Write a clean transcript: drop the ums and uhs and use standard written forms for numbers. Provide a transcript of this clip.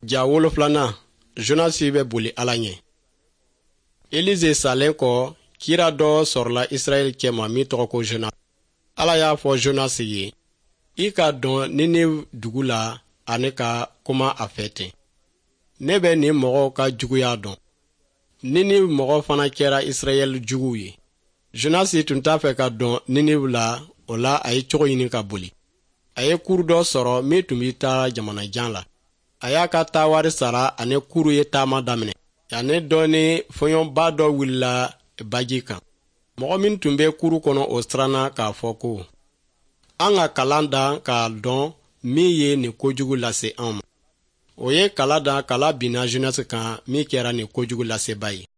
Ja wolofilana Jonasi bɛ boli Ala ɲɛ. Elize salen kɔ, kira dɔ sɔrɔla Israɛl cɛma min tɔgɔ ko Jonas. Ala y'a fɔ Jonas ye, i ka dɔn Ninive dugu la ani ka kuma a fɛ ten. Ne bɛ nin mɔgɔw ka juguya dɔn. Ninive mɔgɔ fana kɛra Israɛl juguw ye. Jonasi tun t'a fɛ ka dɔn Ninive la, o la a ye cogo ɲini ka boli. A ye kuru dɔ sɔrɔ min tun bɛ taa jamanajan la. A y'a ka taa wari sara ani kuru ye taama daminɛ. Yanni dɔ ni fɔɲɔnba dɔ wulila baji kan. Mɔgɔ min tun bɛ kuru kɔnɔ o siranna k'a fɔ ko, an ka kalan da k'a dɔn min ye nin kojugu lase an ma. O ye kala da kala binna Jonasi kan min kɛra nin kojugu laseba ye.